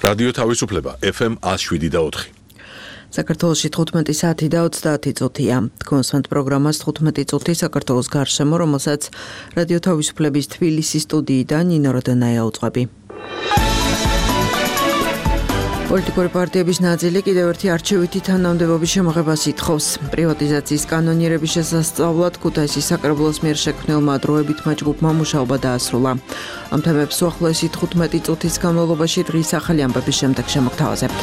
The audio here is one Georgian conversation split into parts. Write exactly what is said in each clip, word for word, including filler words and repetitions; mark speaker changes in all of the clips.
Speaker 1: რადიო თავისუფლება ეფ ემ one oh seven და four.
Speaker 2: საქართველოში თხუთმეტი საათი და ოცდაათი წუთია. Თქვენსვენთ პროგრამას თხუთმეტი წუთი საქართველოს გარშემო, რომელსაც რადიო თავისუფლების თბილისის სტუდიიდან ნინო როდენაია უძღვები. პოლიტიკური პარტიების ნაწილი კიდევ ერთი არჩევითი თანამდებობის შემოღებას ითხოვს. პრივატიზაციის კანონიერების შესასწავლად ქუთაისის საკრებულოს მიერ შექმნილმა დროებითმა ჯგუფმა მუშაობა დაასრულა. ამ თემებს უახლოესი თხუთმეტი წუთის განმავლობაში დღის ახალი ამბების შემდეგ შემოგთავაზებთ.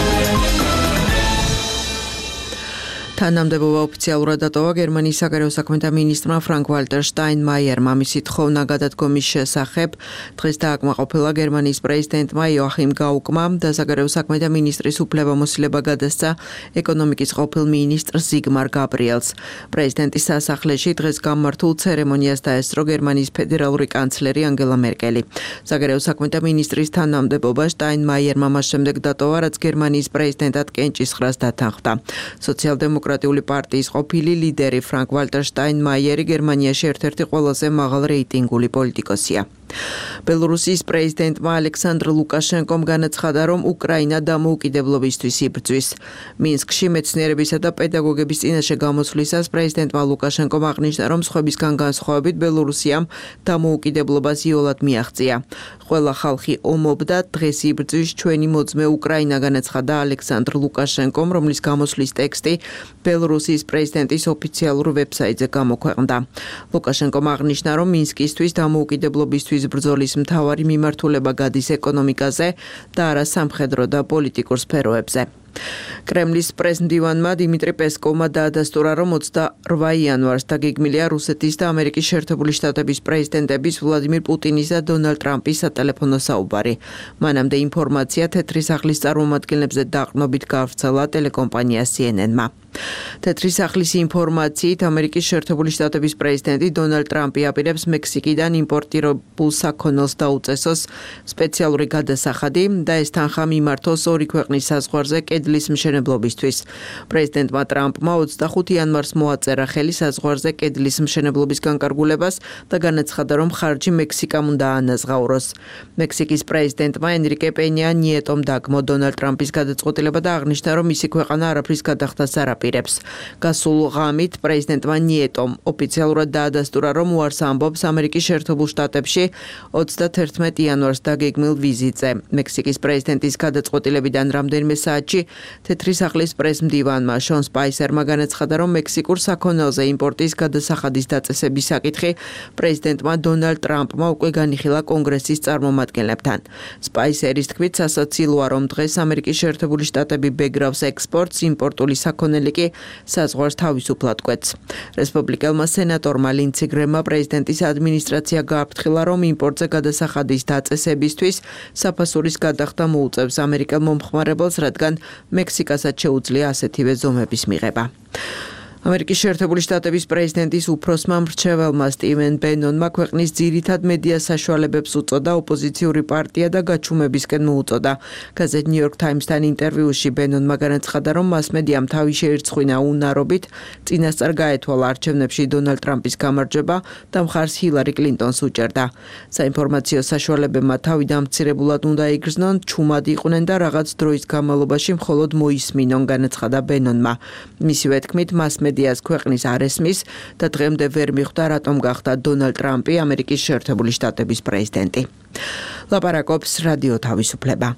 Speaker 2: თანამდებობა ოფიციალურად დატოვა გერმანიის საგარეო საქმეთა მინისტრმა ფრანკ-ვალტერ შტაინმაიერმა. მისი თხოვნა გადადგომის შესახებ დღეს დააკმაყოფილა გერმანიის პრეზიდენტმა იოახიმ გაუკმა და საგარეო საქმეთა მინისტრის უფლებამოსილება გადასცა ეკონომიკის ყოფილ მინისტრ ზიგმარ გაბრიელს. პრეზიდენტის სასახლეში დღეს გამართულ ცერემონიას დაესწრო გერმანიის ფედერალური კანცლერი ანგელა მერკელი. საგარეო საქმეთა მინისტრის თანამდებობა შტაინმაიერმა მას შემდეგ დატოვა, რაც გერმანიის პრეზიდენტად კენჭისყრას დათანხმდა. სოციალ-დემოკრატიული დემოკრატიული პარტიის ყოფილი ლიდერი ფრანკ-ვალტერ შტაინმაიერი გერმანიაში ერთ-ერთი ყველაზე მაღალ რეიტინგული პოლიტიკოსია. ბელორუსიის პრეზიდენტმა ალექსანდრ ლუკაშენკომ განაცხადა, რომ უკრაინა დამოუკიდებლობისთვის იბრძვის. მინსკში მეცნიერებისა და პედაგოგების წინაშე გამოსვლისას პრეზიდენტმა ლუკაშენკომ აღნიშნა, რომ სხვებისგან განსხვავებით ბელორუსიამ დამოუკიდებლობას იოლად მიაღწია. ყველა ხალხი ომობდა, დღეს იბრძვის ჩვენი მოძმე უკრაინა, განაცხადა ალექსანდრ ლუკაშენკომ, რომლის გამოსვლის ტექსტი ბელორუსიის პრეზიდენტის ოფიციალურ ვებსაიტზე გამოქვეყნდა. ლუკაშენკომ აღნიშნა, რომ მინსკისთვის დამოუკიდებლობისთვის ბრძოლის მთავარი მიმართულება გადის ეკონომიკაზე და არა სამხედრო და პოლიტიკურ სფეროებზე. კრემლის პრესმდივანმა დიმიტრი პესკოვმა დაადასტურა, რომ ოცდაორმა იანვარს დაგეგმილია რუსეთის და ამერიკის შეერთებული შტატების პრეზიდენტების ვლადიმირ პუტინის და დონალდ ტრამპის სატელეფონო საუბარი. მანამდე ინფორმაცია თეთრი სახლის წარმომადგენლებზე დაყრდნობით გავრცელა ტელეკომპანია სი ენ ენ-მა. თეთრი სახლის ინფორმაციით ამერიკის შეერთებული შტატების პრეზიდენტი დონალდ ტრამპი აპირებს მექსიკიდან იმპორტირებულ საქონელს დაუწესოს სპეციალური გადასახადი და ეს თანხა მიმართოს ორი ქვეყნის საზღვარზე კედლის მშენებლობისთვის. პრეზიდენტმა ტრამპმა ოცდახუთი იანვარს მოაწერა ხელი საზღვარზე კედლის მშენებლობის განკარგულებას და განაცხადა, რომ ხარჯი მექსიკამ უნდა აანაზღაუროს. მექსიკის პრეზიდენტმა ენრიკე პენია ნიეტომ დაგმო დონალდ ტრამპის გადაწყვეტილება და აღნიშნა, რომ მისი ქვეყანა არაფრის გადახდას არ აპირებს. გასულ ღამით პრეზიდენტმა ნიეტომ ოფიციალურად დაადასტურა, რომ უარს ამბობს ამერიკის შეერთებულ შტატებში ოცდათერთმეტი იანვარს დაგეგმილ ვიზიტზე. მექსიკის პრეზიდენტის გადაწყვეტილებიდან რამდენიმე საათში თეთრი სახლის პრესმდივანმა შონ სპაისერმა განაცხადა, რომ მექსიკურ საქონელზე იმპორტის გადასახადის დაწესების საკითხი პრეზიდენტმა დონალდ ტრამპმა უკვე განიხილა კონგრესის წარმომადგენლებთან. სპაისერის თქმით, სასაცილოა, რომ დღეს ამერიკის შეერთებული შტატები ბეგრავს ექსპორტს, იმპორტული საქონელი კი საზღვარს თავისუფლად კვეთს. რესპუბლიკელმა სენატორმა ლინდსი გრემმა პრეზიდენტის ადმინისტრაცია გააფრთხილა, რომ იმპორტზე გადასახადის დაწესებისთვის საფასურის გადახდა მოუწევს ამერიკელ მომხმარებელს, რადგან მექსიკასაც შეუძლია ასეთივე ზომების მიღება. ამერიკის შეერთებული შტატების პრეზიდენტის უფროსმა მრჩეველმა სტივენ ბენონმა ქვეყნის ძირითად მედია საშუალებებს უწოდა ოპოზიციური პარტია და გაჩუმებისკენ მოუწოდა. გაზეთ ნიუ იორკ ტაიმსთან ინტერვიუში ბენონმა განაცხადა, რომ მასმედიამ თავი შეერცხვინა უნარობით, წინასწარ გაეთვალა არჩევნებში დონალდ ტრამპის გამარჯვება და მხარს ჰილარი კლინტონს უჭერდა. საინფორმაციო საშუალებებმა თავი დამცირებულად უნდა იგრძნონ, ჩუმად იყვნენ და რაღაც დროის განმავლობაში მხოლოდ მოისმინონ, განაცხადა ბენონმა. მისივე თქმით, მასმედია მედიას ქვეყნის არ ესმის და დღემდე ვერ მიხვდა, რატომ გახდა დონალდ ტრამპი ამერიკის შეერთებული შტატების პრეზიდენტი. ლაპარაკობს რადიო თავისუფლება.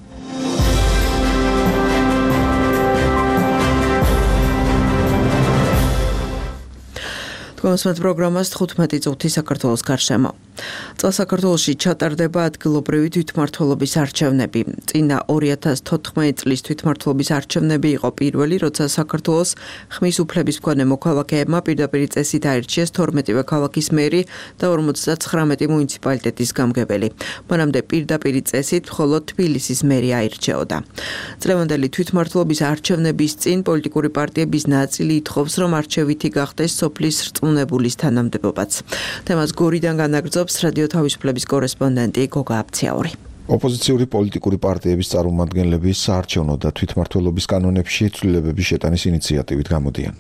Speaker 2: თქვენსვენთ პროგრამას თხუთმეტი წუთი საქართველოს გარშემო. წელს საქართველოში ჩატარდება ადგილობრივი თვითმმართველობის არჩევნები. წინა ორი ათას თოთხმეტი წლის თვითმმართველობის არჩევნები იყო პირველი, როცა საქართველოს ხმის უფლების მქონე მოქალაქეებმა პირდაპირ წესით აირჩიეს თორმეტივე ქალაქის მერი და ორმოცდაცხრამეტი მუნიციპალიტეტის გამგებელი. მანამდე პირდაპირ წესით მხოლოდ თბილისის მერი აირჩეოდა. წლევანდელი თვითმმართველობის არჩევნების წინ პოლიტიკური პარტიების ნაწილი ითხოვს, რომ არჩევითი გახდეს სოფლის რწმუნებულის თანამდებობაც. თემას გორიდან განაგრძობს რადიო თავისუფლების კორესპონდენტი გოგა აფციაური.
Speaker 3: ოპოზიციური პოლიტიკური პარტიების წარმომადგენლები საარჩევნო და თვითმმართველობის კანონებში ცვლილებების შეტანის ინიციატივით გამოდიან.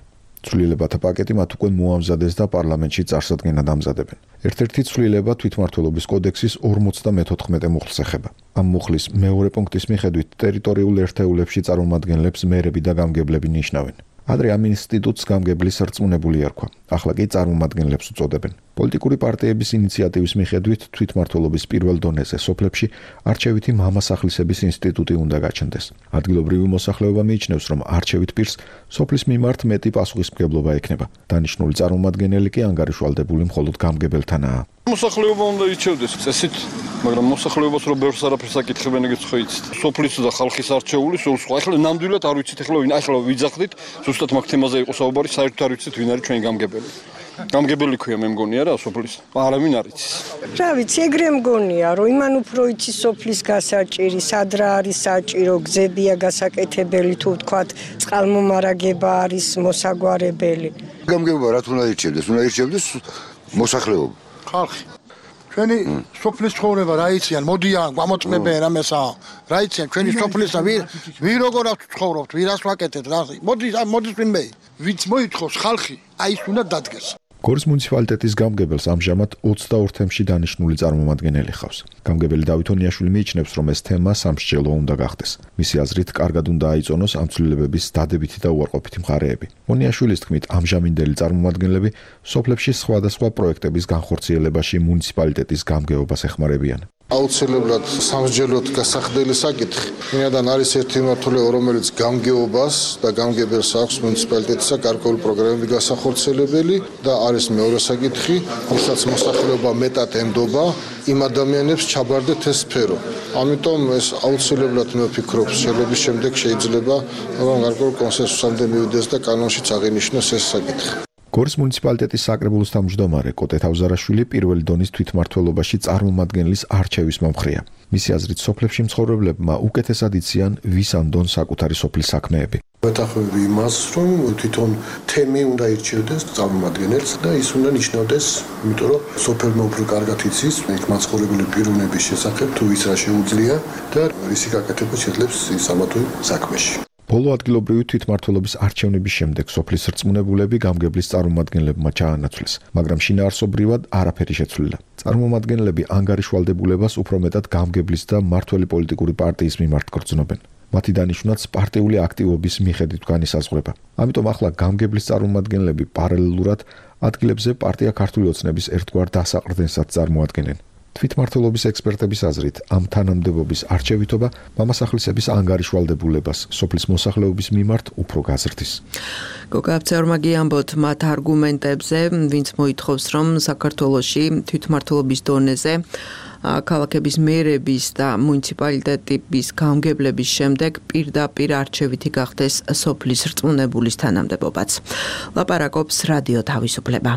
Speaker 3: ცვლილებათა პაკეტი მათ უკვე მოამზადეს და პარლამენტში წარსადგენად ამზადებენ. ერთ-ერთი ცვლილება თვითმმართველობის კოდექსის ორმოცდამოთხმეტე მუხლს ეხება. ამ მუხლის მეორე პუნქტის მიხედვით ტერიტორიულ ერთეულებში წარმომადგენლებს მერები და გამგებლები ნიშნავენ. ადრე ამ ინსტიტუტს გამგებლის რწმუნებული ერქვა. ახლა კი წარმომადგენლებს უწოდებენ. პოლიტიკური პარტიების ინიციატივის მიხედვით თვითმმართველობის პირველ დონეზე სოფლებში არჩევითი მამასახლისების ინსტიტუტი უნდა გაჩნდეს. ადგილობრივი მოსახლეობა მიიჩნევს, რომ არჩევით პირს სოფლის მიმართ მეტი პასუხისმგებლობა ექნება. დანიშნული წარმომადგენელი კი ანგარიშვალდებული მხოლოდ გამგებელთანაა.
Speaker 4: მოსახლეობა უნდა ირჩევდეს წესით, მაგრამ მოსახლეობას რო ბევრს არაფერს აკითხებენ, ეგეც ხო იცით. სოფლის და ხალხის არჩეული სულ სხვა. ახლა ნამდვილად არ ვიცით, ახლა ვინ ახლა ვიძახდით, ზუსტად მაგ თემაზე იყო საუბარი, საერთოდ არ ვიცით ვინ არის ჩვენი გამგებელი. გამგებელი ქვია მე მგონია რა სოფლის. არავინ არ იცის.
Speaker 5: რა ვიცი, ეგრე მგონია, რომ იმან უფრო იცის სოფლის გასაჭირი, სად რა არის საჭირო, გზებია გასაკეთებელი, თუ ვთქვათ, წყალმომარაგება არის მოსაგვარებელი.
Speaker 6: გამგებობა რა თქმა უნდა ირჩევდეს, უნდა ირჩევდეს მოსახლეობა.
Speaker 7: ხალხი. ჩვენი სოფლის ცხოვრება რა იციან, მოდიან, გვამოწმებენ რამესა. რა იციან ჩვენი სოფლისა, ვინ ვინ როგორ ცხოვრობთ, ვირას ვაკეთეთ, რა. მოდის მოდის ვინმე. ვინც მოითხოვს ხალხი, აი ის უნდა დადგეს.
Speaker 3: გორის მუნიციპალიტეტის გამგებელს ამჟამად ოცდაორ თემში დანიშნული წარმომადგენელი ხავს. გამგებელი დავით ონიაშვილი მიიჩნევს, რომ ეს თემა სამსჯელო უნდა გახდეს. მისი აზრით, კარგად უნდა აიწონოს ამ ცვლილებების დადებითი და უარყოფითი მხარეები. ონიაშვილის თქმით, ამჟამინდელი წარმომადგენლები სოფლებში სხვადასხვა პროექტების განხორციელებაში მუნიციპალიტეტის გამგეობას ეხმარებიან.
Speaker 8: აუცილებლად სამსჯელოდ გასახდელი საკითხი. ვინაიდან არის ერთი მმართველობა, რომელიც გამგეობას და გამგებელს აქვს მუნიციპალიტეტისა გარკვეული პროგრამები გასახორციელებელი და არის მეორე საკითხი, ვისაც მოსახლეობა მეტად ენდობა, იმ ადამიანებს ჩაბარდეთ ეს სფერო. ამიტომ ეს აუცილებლად მე ვფიქრობ, შელების შემდეგ შეიძლება რომ გარკვეულ კონსენსუსამდე მივიდეს და კანონშიც აღინიშნოს ეს საკითხი.
Speaker 3: გორის მუნიციპალიტეტის საკრებულოს თავმჯდომარე კოტე თავზარაშვილი პირველი დონის თვითმმართველობაში წარმომადგენლის არჩევის მომხრეა. მისი აზრით, სოფლებში მცხოვრებლებმა უკეთესად იციან, ვის ამ დონს საკუთარი სოფლის საქმეები.
Speaker 8: ვეთანხმები იმას, რომ თვითონ თემი უნდა ირჩევდეს წარმომადგენელს და ის უნდა ნიშნავდეს, იმიტომ რომ სოფელმა უფრო კარგად იცის იქ მაცხოვრებელი პიროვნების შესახებ, თუ ის რა შეუძლია და რისი გაკეთება შეძლებს ის ამა თუ იმ საქმეში.
Speaker 3: ბოლო ადგილობრივი თვითმმართველობის არჩევნების შემდეგ სოფლის რწმუნებულები გამგებლის წარმომადგენლებმა ჩაანაცვლეს, მაგრამ შინაარსობრივად არაფერი შეცვლილა. წარმომადგენლები ანგარიშვალდებულებას უფრო მეტად გამგებლის და მმართველი პოლიტიკური პარტიის მიმართ გრძნობენ. მათი დანიშვნაც პარტიული აქტივობის მიხედვით განისაზღვრება. ამიტომ ახლა გამგებლის წარმომადგენლები პარალელურად ადგილებზე პარტია ქართული ოცნების ერთგვარ დასაყრდენსაც წარმოადგენენ. თვითმმართველობის ექსპერტების აზრით, ამ თანამდებობის არჩევითობა მამასახლისების ანგარიშვალდებულებას სოფლის მოსახლეობის მიმართ უფრო გაზრდის.
Speaker 2: გოგა აფცეორმაგი ამბობთ მათ არგუმენტებზე, ვინც მოითხოვს, რომ საქართველოში თვითმმართველობის დონეზე ქალაქების მერების და მუნიციპალიტეტების გამგებლების შემდეგ პირდაპირ არჩევითი გახდეს სოფლის რწმუნებულის თანამდებობაც. ლაპარაკობს რადიო თავისუფლება.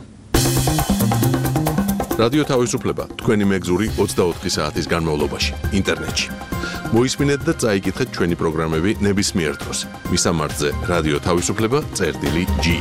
Speaker 1: რადიო თავისუფლება თქვენი მეგზური ოცდაოთხი საათის განმავლობაში ინტერნეტში. მოისმინეთ და წაიკითხეთ ჩვენი პროგრამები ნებისმიერ დროს. მისამართზე რადიო თავისუფლება წერტილი ჯი.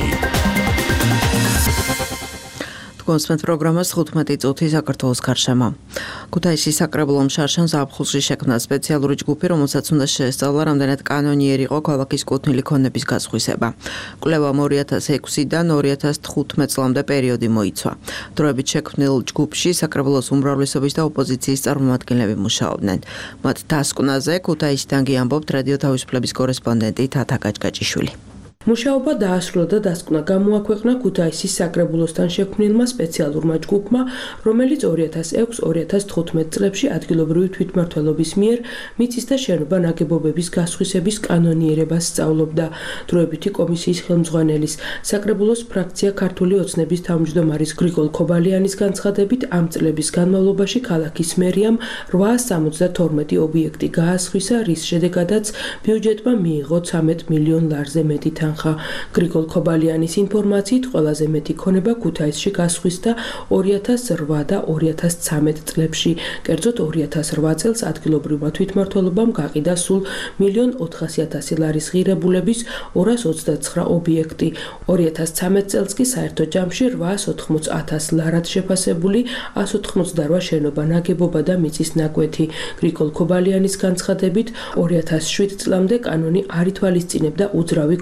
Speaker 2: კონსპენთ პროგრამას თხუთმეტი წუთი საქართველოს გარშემო. ქუთაისის საკრებულომ შარშან ზაფხულში შექმნა სპეციალური ჯგუფი, რომელსაც უნდა შეესწავლა რამდენად კანონიერი იყო ქალაქის კუთვნილი ქონების გასხვისება. კვლევამ ორი ათას ექვსიდან ორი ათას თხუთმეტ წლამდე პერიოდი მოიცვა. დროებით შექმნილ ჯგუფში საკრებულოს უმრავლესობის და ოპოზიციის წარმომადგენლები მუშაობდნენ. მათ დასკვნაზე ქუთაისიდან კი ამბობთ რადიო თავისუფლების კორესპონდენტი თათა გაჭგაჭიშვილი.
Speaker 9: მუშაობა დაასრულა და დასკვნა გამოაქვეყნა ქუთაისის საკრებულოსთან შექმნილმა სპეციალურმა ჯგუფმა, რომელიც ორი ათას ექვსი ორი ათას თხუთმეტ წლებში ადგილობრივი თვითმმართველობის მიერ მიწის და შენობა ნაგებობების გასხვისების კანონიერებას სწავლობდა. დროებითი კომისიის ხელმძღვანელის საკრებულოს ფრაქცია ქართული ოცნების თავმჯდომარის გრიგოლ ქობალიანის განცხადებით, ამ წლების განმავლობაში ქალაქის მერიამ რვაას სამოცდათორმეტი ობიექტი გაასხვისა, რის შედეგადაც ბიუჯეტმა მიიღო ცამეტ მილიონ ლარზე მეტი თანხა. გრიგოლ ქობალიანის ინფორმაციით ყველაზე მეტი ქონება ქუთაისში გასხვისდა ორი ათას რვა და ორი ათას ცამეტ წლებში. კერძოდ ორი ათას რვა წელს ადგილობრივმა თვითმმართველობამ გაყიდა სულ მილიონ ოთხასი ათასი ლარის ღირებულების ორას ოცდაცხრა ობიექტი. ორი ათას ცამეტ წელს კი საერთო ჯამში რვაას ოთხმოცდ ათას ლარად შეფასებული ას ოთხმოცდარვა შენობა ნაგებობა და მიწის ნაკვეთი. გრიგოლ ქობალიანის განცხადებით ორი ათას შვიდ წლამდე კანონი არ ითვალისწინებდა უძრავი ქონების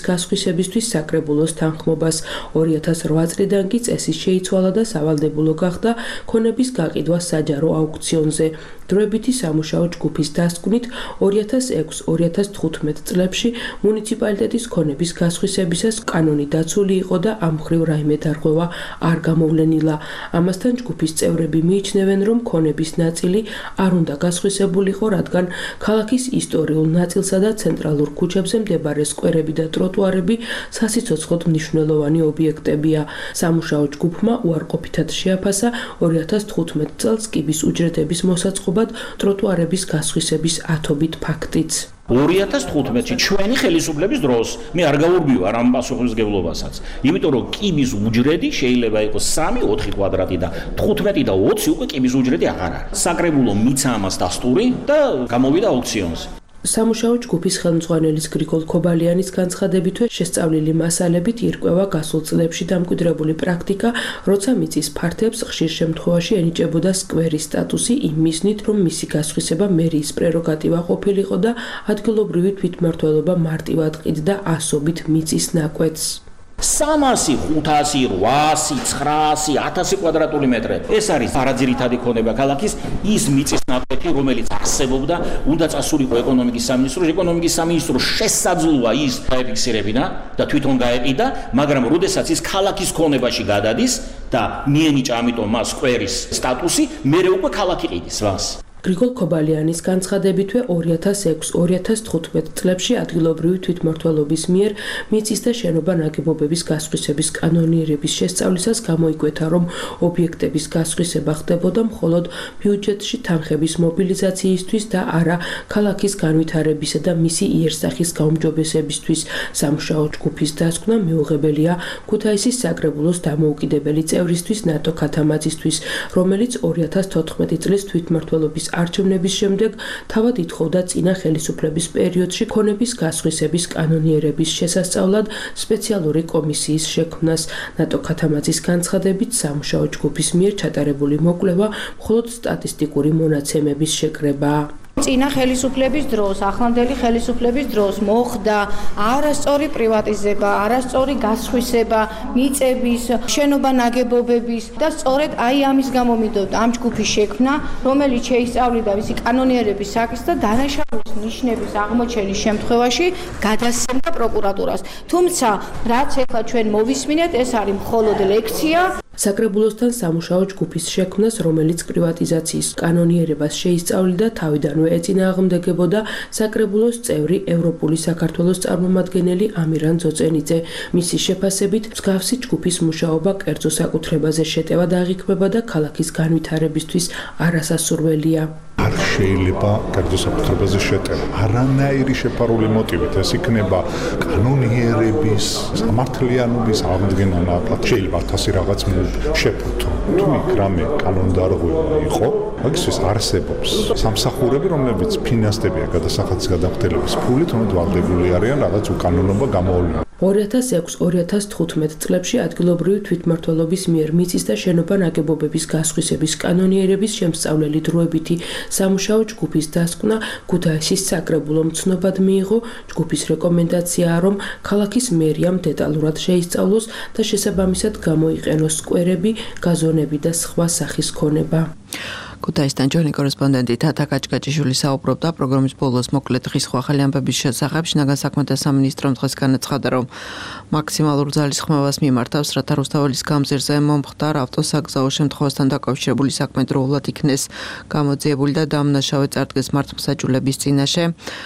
Speaker 9: გასხვისებისთვის საკრებულოს თანხმობას. ორი ათას რვა წლიდან კი წესი შეიცვალა და სავალდებულო გახდა ქონების გაყიდვა საჯარო აუქციონზე. დროებითი სამუშაო ჯგუფის დასკვნით ორი ათას ექვსი ორი ათას თხუთმეტ წლებში მუნიციპალიტეტის ქონების გასხვისებისას კანონი დაცული იყო და ამ მხრივ რაიმე დარღვევა არ გამოვლენილა. ამასთან ჯგუფის წევრები მიიჩნევენ, რომ ქონების ნაწილი არ უნდა გასხვისებულიყო, რადგან ქალაქის ისტორიულ ნაწილსა და ცენტრალურ ქუჩებზე მდებარე სკვერები და ტროტუარები სასიცოცხლოდ მნიშვნელოვანი ობიექტებია. სამუშაო ჯგუფმა უარყოფითად შეაფასა ორი ათას თხუთმეტ წელს კიბის უჯრედების მოსაწყობად ტროტუარების გასხვისების ათობით ფაქტიც.
Speaker 10: ორი ათას თხუთმეტში ჩვენი ხელისუფლების დროს მე არ გავურბივარ ამ პასუხისმგებლობასაც, იმიტომ რომ კიბის უჯრედი შეიძლება იყოს სამი ოთხი კვადრატი და თხუთმეტი და ოცი უკვე კიბის უჯრედი აღარ არის. საკრებულო მიცა ამას დასტური და გამოვიდა აუქციონზე.
Speaker 9: სამუშაო ჯგუფის ხელმძღვანელის გრიგოლ ქობალიანის განცხადებითვე შესწავლილი მასალებით ირკვევა გასულ წლებში დამკვიდრებული პრაქტიკა, როცა მიწის ფართეებს ხშირ შემთხვევაში ენიჭებოდა სკვერის სტატუსი იმ მიზნით, რომ მისი გასხვისება მერიის პრეროგატივა ყოფილიყო და ადგილობრივი თვითმმართველობა მარტივად ყიდდა ასობით მიწის ნაკვეთს.
Speaker 10: სამასი, ხუთასი, რვასი, ცხრაასი, ათასი კვადრატული მეტრი. ეს არის არაძირითადი ქონება ქალაქის, ის მიწის ნაკვეთი, რომელიც არსებობდა, უნდა წასულიყო ეკონომიკის სამინისტროში. ეკონომიკის სამინისტრო შესაძლოა ის დაეფიქსირებინა და თვითონ გაეყიდა, მაგრამ როდესაც ის ქალაქის ქონებაში გადადის და მიენიჭა ამიტომ მას სკვერის სტატუსი, მერე უკვე ქალაქი ყიდის მას.
Speaker 9: გრიგოლ ქობალიანის განცხადებითვე ორი ათას ექვსი ორი ათას თხუთმეტ წლებში ადგილობრივი თვითმმართველობის მიერ მიწის და შენობა ნაგებობების გასხვისების კანონიერების შესწავლისას გამოიკვეთა, რომ ობიექტების გასხვისება ხდებოდა მხოლოდ ბიუჯეტში თანხების მობილიზაციისთვის და არა ქალაქის განვითარებისა და მისი იერსახის გაუმჯობესებისთვის. სამუშაო ჯგუფის დასკვნა მიუღებელია ქუთაისის საკრებულოს დამოუკიდებელი წევრისთვის ნატო ქათამაძისთვის, რომელიც ორი ათას თოთხმეტი წლის თვითმმართველობის არჩევნების შემდეგ თავად ითხოვდა წინა ხელისუფლების პერიოდში ქონების გასხვისების კანონიერების შესასწავლად სპეციალური კომისიის შექმნას. ნატო ქათამაძის განცხადებით, სამუშაო ჯგუფის მიერ ჩატარებული მოკვლევა მხოლოდ სტატისტიკური მონაცემების შეკრებაა.
Speaker 11: წინა ხელისუფლების დროს, ახლანდელი ხელისუფლების დროს მოხდა არასწორი პრივატიზება, არასწორი გასხვისება მიწების, შენობა ნაგებობების და სწორედ აი ამის გამო მიდოდა ამ ჯგუფის შექმნა, რომელიც შეისწავლიდა მისი კანონიერების საკითხს და დანაშაულის ნიშნების აღმოჩენის შემთხვევაში გადასცემდა პროკურატურას. თუმცა, რაც ახლა ჩვენ მოვისმინეთ, ეს არის მხოლოდ ლექცია.
Speaker 9: საკრებულოსთან სამუშაო ჯგუფის შექმნას, რომელიც პრივატიზაციის კანონიერებას შეისწავლიდა, თავიდანვე ეწინააღმდეგებოდა საკრებულოს წევრი ევროპული საქართველოს წარმომადგენელი ამირან ძოწენიძე. მისი შეფასებით, მსგავსი ჯგუფის მუშაობა კერძო საკუთრებაზე შეტევა დაღიქმება და ქალაქის განვითარებისთვის არასასურველია.
Speaker 12: არ შეიძლება კერძო საკუთრებაზე შეტევა. არანაირი შეფარული მოტივით ეს იქნება კანონიერების, სამართლიანობის აღდგენა ნაკლად. შეიძლება ათასი რაღაც შეფუთო. თუ იქ რამე კანონდარღვევა იყო, მაგისთვის არსებობს სამსახურები, რომლებიც ფინანსდებიან გადასახადის გადახდელების ფულით, თუმცა ვალდებული არიან რაღაც უკანონობა გამოავლინონ.
Speaker 9: ორი ათას ექვსი ორი ათას თხუთმეტ წლებში ადგილობრივი თვითმმართველობის მიერ მიწის და შენობა ნაგებობების გასხვისების კანონიერების შემსწავლელი დროებითი სამუშაო ჯგუფის დასკვნა ქუთაისის საკრებულომ ცნობად მიიღო. ჯგუფის რეკომენდაციაა, რომ ქალაქის მერიამ დეტალურად შეისწავლოს და შესაბამისად გამოიყენოს სკვერები, გაზონები და სხვა სახის ქონება.
Speaker 2: ქუთაისთან ჩვენი კორესპონდენტი თათა კაჭკაჭიშვილი საუბრობდა პროგრამის ბოლოს მოკლე დღის სხვა ახალი ამბების შესახებ. შინაგან საქმეთა სამინისტრომ დღეს განაცხადა, რომ მაქსიმალურ ძალისხმევას მიმართავს, რათა რუსთაველის გამზირზე მომხდარ ავტოსაგზაო შემთხვევასთან დაკავშირებული საქმე დროულად იქნეს გამოძიებული და დამნაშავე წარდგეს მართლმსაჯულების წინაშე.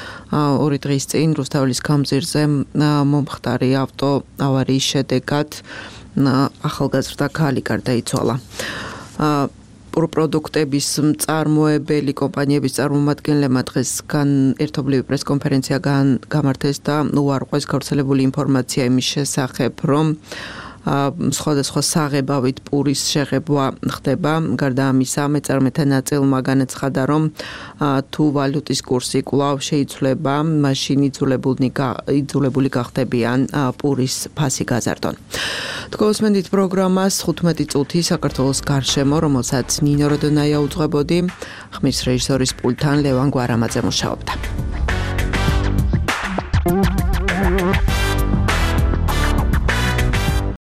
Speaker 2: ორი დღის წინ რუსთაველის გამზირზე მომხდარი ავტო ავარიის შედეგად ახალგაზრდა ქალი გარდაიცვალა. პროდუქტების მწარმოებელი კომპანიების წარმომადგენლებმა დღეს ერთობლივი პრესკონფერენცია გამართეს და უარყვეს გავრცელებული ინფორმაცია იმის შესახებ, რომ სხვადასხვა საღებავით პურის შეღებვა ხდება. გარდა ამისა, მეწარმეთა ნაწილმა განაცხადა, რომ თუ ვალუტის კურსი კვლავ შეიცვლება, მაშინ იძულებული გახდებიან პურის ფასი გაზარდონ. თქოსმენდით პროგრამას თხუთმეტი წუთი საქართველოს გარშემო, რომელსაც ნინო როდონაია უძღვებოდი, ხმის რეჟისორის პულტთან ლევან გვარამაძე მუშაობდა.